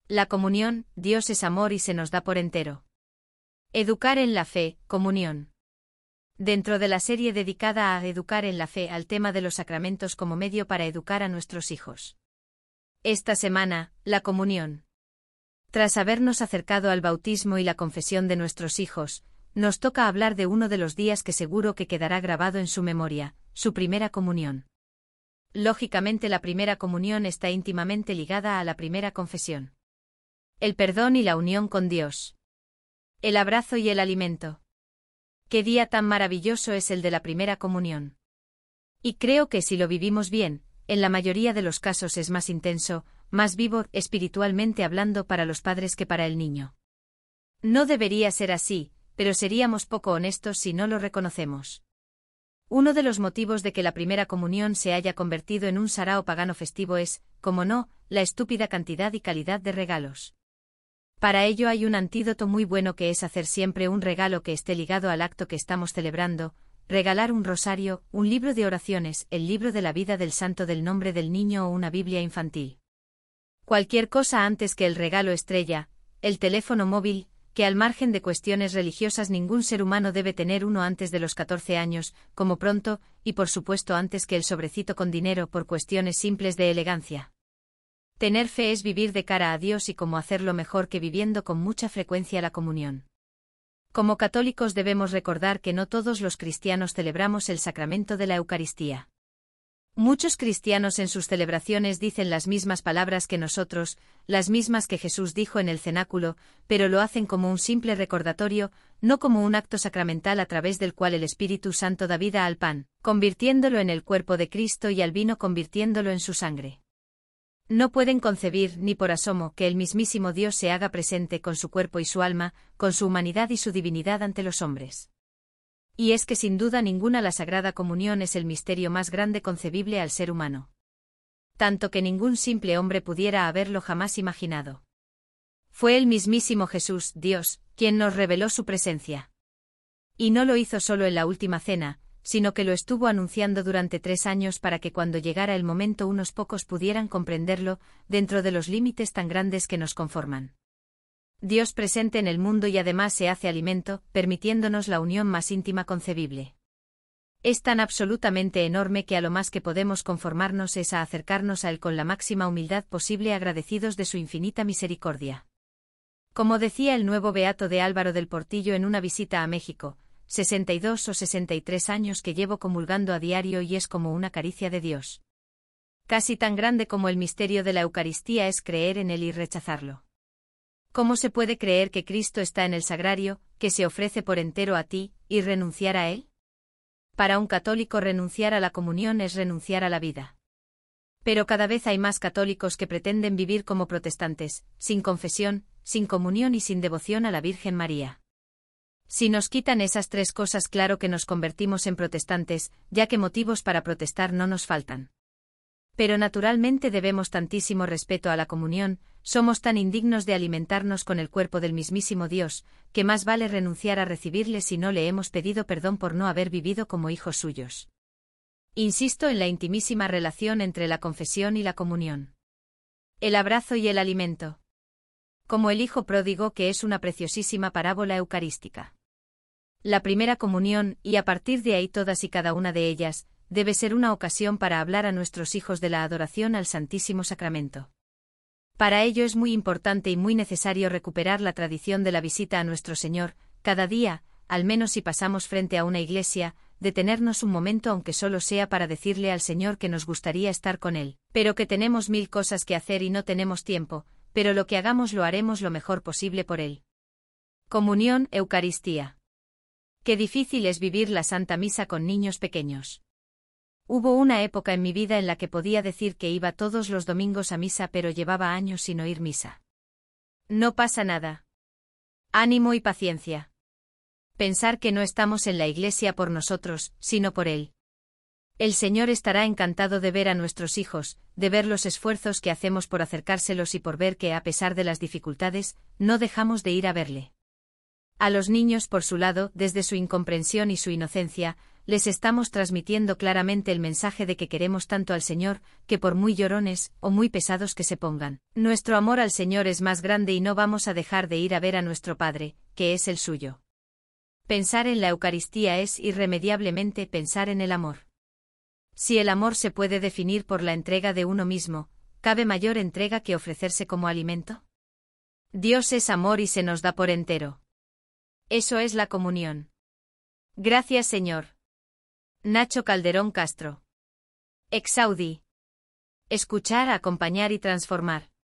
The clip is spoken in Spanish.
La comunión, Dios es amor y se nos da por entero. Educar en la fe, comunión. Dentro de la serie dedicada a educar en la fe al tema de los sacramentos como medio para educar a nuestros hijos. Esta semana, la comunión. Tras habernos acercado al bautismo y la confesión de nuestros hijos, nos toca hablar de uno de los días que seguro que quedará grabado en su memoria, su primera comunión. Lógicamente la primera comunión está íntimamente ligada a la primera confesión. El perdón y la unión con Dios. El abrazo y el alimento. Qué día tan maravilloso es el de la primera comunión. Y creo que si lo vivimos bien, en la mayoría de los casos es más intenso, más vivo, espiritualmente hablando para los padres que para el niño. No debería ser así, pero seríamos poco honestos si no lo reconocemos. Uno de los motivos de que la primera comunión se haya convertido en un sarao pagano festivo es, como no, la estúpida cantidad y calidad de regalos. Para ello hay un antídoto muy bueno que es hacer siempre un regalo que esté ligado al acto que estamos celebrando, regalar un rosario, un libro de oraciones, el libro de la vida del santo del nombre del niño o una Biblia infantil. Cualquier cosa antes que el regalo estrella, el teléfono móvil, que al margen de cuestiones religiosas ningún ser humano debe tener uno antes de los 14 años, como pronto, y por supuesto antes que el sobrecito con dinero por cuestiones simples de elegancia. Tener fe es vivir de cara a Dios y cómo hacerlo mejor que viviendo con mucha frecuencia la comunión. Como católicos debemos recordar que no todos los cristianos celebramos el sacramento de la Eucaristía. Muchos cristianos en sus celebraciones dicen las mismas palabras que nosotros, las mismas que Jesús dijo en el cenáculo, pero lo hacen como un simple recordatorio, no como un acto sacramental a través del cual el Espíritu Santo da vida al pan, convirtiéndolo en el cuerpo de Cristo y al vino convirtiéndolo en su sangre. No pueden concebir, ni por asomo, que el mismísimo Dios se haga presente con su cuerpo y su alma, con su humanidad y su divinidad ante los hombres. Y es que sin duda ninguna la Sagrada Comunión es el misterio más grande concebible al ser humano. Tanto que ningún simple hombre pudiera haberlo jamás imaginado. Fue el mismísimo Jesús, Dios, quien nos reveló su presencia. Y no lo hizo solo en la última cena, sino que lo estuvo anunciando durante 3 años para que cuando llegara el momento unos pocos pudieran comprenderlo, dentro de los límites tan grandes que nos conforman. Dios presente en el mundo y además se hace alimento, permitiéndonos la unión más íntima concebible. Es tan absolutamente enorme que a lo más que podemos conformarnos es a acercarnos a Él con la máxima humildad posible agradecidos de su infinita misericordia. Como decía el nuevo beato de Álvaro del Portillo en una visita a México, 62 o 63 años que llevo comulgando a diario y es como una caricia de Dios. Casi tan grande como el misterio de la Eucaristía es creer en Él y rechazarlo. ¿Cómo se puede creer que Cristo está en el sagrario, que se ofrece por entero a ti, y renunciar a Él? Para un católico renunciar a la comunión es renunciar a la vida. Pero cada vez hay más católicos que pretenden vivir como protestantes, sin confesión, sin comunión y sin devoción a la Virgen María. Si nos quitan esas 3 cosas, claro que nos convertimos en protestantes, ya que motivos para protestar no nos faltan. Pero naturalmente debemos tantísimo respeto a la comunión, somos tan indignos de alimentarnos con el cuerpo del mismísimo Dios, que más vale renunciar a recibirle si no le hemos pedido perdón por no haber vivido como hijos suyos. Insisto en la intimísima relación entre la confesión y la comunión. El abrazo y el alimento. Como el hijo pródigo, que es una preciosísima parábola eucarística. La primera comunión, y a partir de ahí todas y cada una de ellas, debe ser una ocasión para hablar a nuestros hijos de la adoración al Santísimo Sacramento. Para ello es muy importante y muy necesario recuperar la tradición de la visita a nuestro Señor, cada día, al menos si pasamos frente a una iglesia, detenernos un momento aunque solo sea para decirle al Señor que nos gustaría estar con Él, pero que tenemos 1000 cosas que hacer y no tenemos tiempo, pero lo que hagamos lo haremos lo mejor posible por Él. Comunión, Eucaristía. Qué difícil es vivir la Santa Misa con niños pequeños. Hubo una época en mi vida en la que podía decir que iba todos los domingos a misa, pero llevaba años sin oír misa. No pasa nada. Ánimo y paciencia. Pensar que no estamos en la iglesia por nosotros, sino por Él. El Señor estará encantado de ver a nuestros hijos, de ver los esfuerzos que hacemos por acercárselos y por ver que, a pesar de las dificultades, no dejamos de ir a verle. A los niños, por su lado, desde su incomprensión y su inocencia, les estamos transmitiendo claramente el mensaje de que queremos tanto al Señor, que por muy llorones o muy pesados que se pongan, nuestro amor al Señor es más grande y no vamos a dejar de ir a ver a nuestro Padre, que es el suyo. Pensar en la Eucaristía es irremediablemente pensar en el amor. Si el amor se puede definir por la entrega de uno mismo, ¿cabe mayor entrega que ofrecerse como alimento? Dios es amor y se nos da por entero. Eso es la comunión. Gracias, Señor. Nacho Calderón Castro. Exaudi. Escuchar, acompañar y transformar.